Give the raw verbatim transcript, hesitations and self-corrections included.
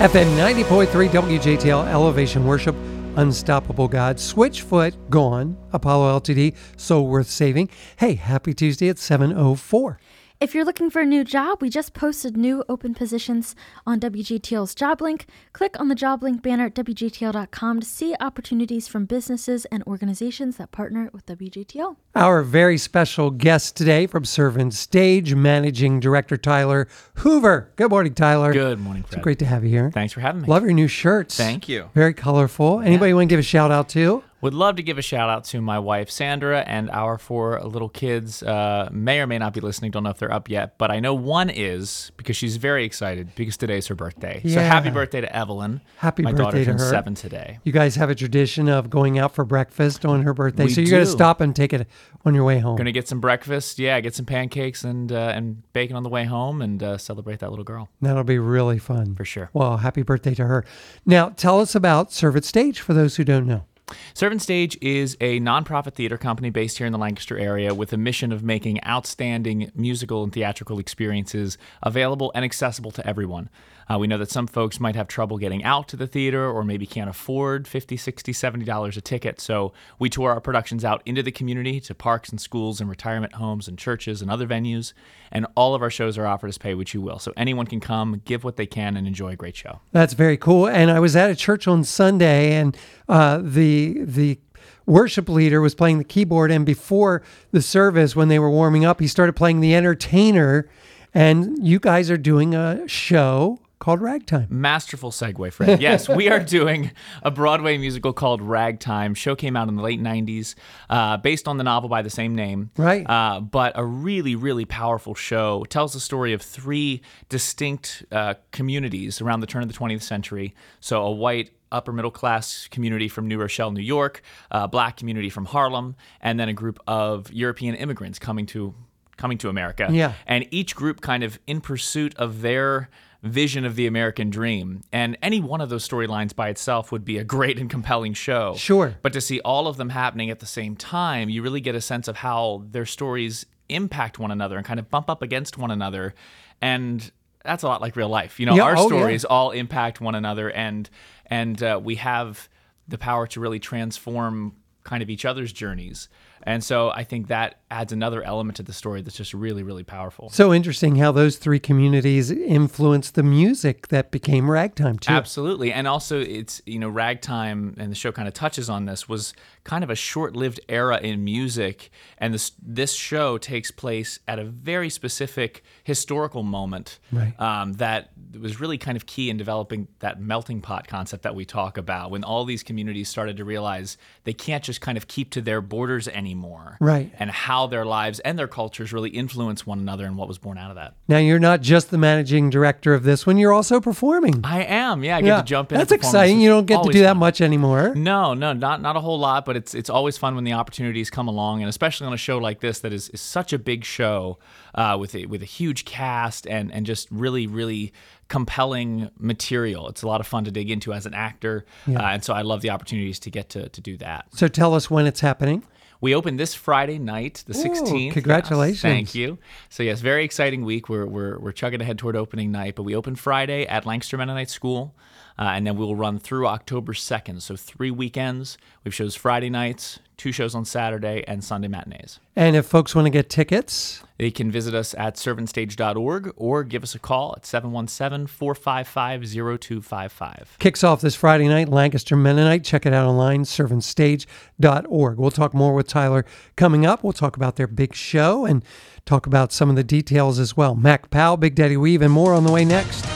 F M ninety point three W J T L, Elevation Worship, Unstoppable God, Switchfoot, Gone, Apollo L T D, Soul Worth Saving. Hey, happy Tuesday at seven oh four. If you're looking for a new job, we just posted new open positions on W J T L's job link. Click on the job link banner at W J T L dot com to see opportunities from businesses and organizations that partner with W J T L. Our very special guest today from Servant Stage, Managing Director Tyler Hoover. Good morning, Tyler. Good morning, Fred. It's great to have you here. Thanks for having me. Love your new shirts. Thank you. Very colorful. Anybody want to give a shout out to? Would love to give a shout out to my wife, Sandra, and our four little kids. Uh, may or may not be listening. Don't know if they're up yet, but I know one is because she's very excited because today's her birthday. Yeah. So happy birthday to Evelyn. Happy my birthday daughter to turns her. seven today. You guys have a tradition of going out for breakfast on her birthday. We so you're going to do. stop and take it on your way home. Gonna get some breakfast. Yeah, get some pancakes and uh, and bacon on the way home and uh, celebrate that little girl. That'll be really fun. For sure. Well, happy birthday to her. Now, tell us about Servant Stage for those who don't know. Servant Stage is a nonprofit theater company based here in the Lancaster area with a mission of making outstanding musical and theatrical experiences available and accessible to everyone. Uh, we know that some folks might have trouble getting out to the theater or maybe can't afford fifty dollars, sixty dollars, seventy dollars a ticket. So we tour our productions out into the community to parks and schools and retirement homes and churches and other venues. And all of our shows are offered as pay what you will. So anyone can come, give what they can, and enjoy a great show. That's very cool. And I was at a church on Sunday, and uh, the the worship leader was playing the keyboard. And before the service, when they were warming up, he started playing The Entertainer. And you guys are doing a show called Ragtime. Masterful segue, Fred. Yes, we are doing a Broadway musical called Ragtime. Show came out in the late nineties, uh, based on the novel by the same name. Right. Uh, but a really, really powerful show. It tells the story of three distinct uh, communities around the turn of the twentieth century. So a white upper middle class community from New Rochelle, New York, a black community from Harlem, and then a group of European immigrants coming to coming to America. Yeah. And each group kind of in pursuit of their vision of the American dream. And any one of those storylines by itself would be a great and compelling show. Sure. But to see all of them happening at the same time, you really get a sense of how their stories impact one another and kind of bump up against one another. And that's a lot like real life. You know, Yeah, our oh, stories yeah. all impact one another, and and uh, we have the power to really transform kind of each other's journeys. And so I think that adds another element to the story that's just really, really powerful. So interesting how those three communities influence the music that became Ragtime, too. Absolutely. And also it's, you know, Ragtime, and the show kind of touches on this, was kind of a short-lived era in music. And this this show takes place at a very specific historical moment Right. um, that was really kind of key in developing that melting pot concept that we talk about, when all these communities started to realize they can't just kind of keep to their borders anymore. Right. And how their lives and their cultures really influence one another, and what was born out of that. Now, you're not just the managing director of this one, you're also performing. I am, yeah. I get yeah, to jump in. that's at performances. exciting. You don't get to Always do that fun. much anymore. No, no, not not a whole lot, but it's it's always fun when the opportunities come along, and especially on a show like this that is, is such a big show uh, with a, with a huge cast and and just really really compelling material. It's a lot of fun to dig into as an actor, Yeah. uh, and so I love the opportunities to get to to do that. So tell us when it's happening. We open this Friday night, the sixteenth. congratulations. Yes, thank you. So yes, very exciting week. We're we're we're chugging ahead toward opening night, but we open Friday at Lancaster Mennonite School, uh, and then we'll run through October second. So three weekends. We have shows Friday nights, two shows on Saturday, and Sunday matinees. And if folks want to get tickets, They can visit us at servant stage dot org or give us a call at seven one seven, four five five, zero two five five. kicks off this Friday night, Lancaster Mennonite. Check it out online, servant stage dot org. We'll talk more with Tyler coming up. We'll talk about their big show and talk about some of the details as well. Mac Powell, Big Daddy Weave, and more on the way next.